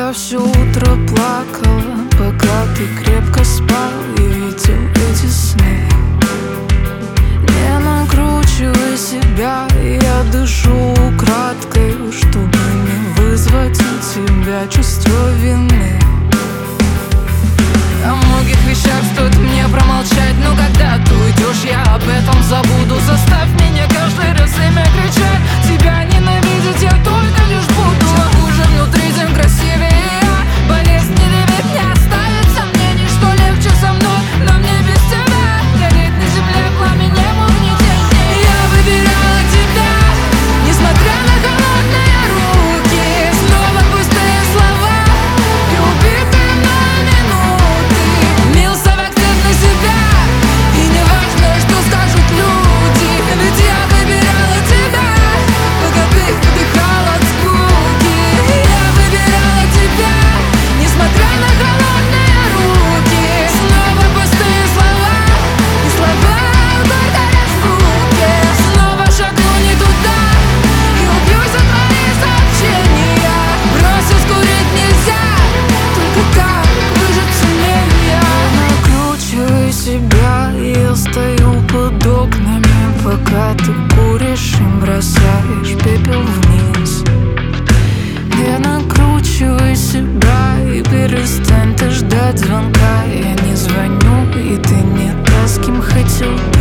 Я все утро плакала, пока ты крепко спал и видел эти сны. Не накручивай себя, я дышу украдкой, чтобы не вызвать у тебя чувство вины. О многих вещах стоит мне промолчать, но когда ты уйдешь, я об этом забуду. Заставь меня каждый раз имя кричать, тебя ненавидеть я только лишь буду. Чем хуже внутри, тем красивее я. Болезненнее ведь не оставит сомнений, что легче со мной, но мне без тебя гореть на земле пламенем угнетений. Я выбирала тебя, несмотря на холодные руки. Снова пустые слова и убитые мной минуты. Мился в ответ на себя, и не важно, что скажут люди. Ведь я выбирала тебя, пока ты вдыхал от скуки. Я выбирала тебя, несмотря на холодные руки. Снова пустые слова, и слова только разлуки. Снова шагну не туда и убью за твои сообщения. Бросить курить нельзя, только так выжить сумею. Накручивай себя, я стою под окнами, пока ты куришь и бросаешь пепел вниз. Не накручивай себя и перестань ты ждать звонка. Я не звоню, и ты не та, с кем хотел.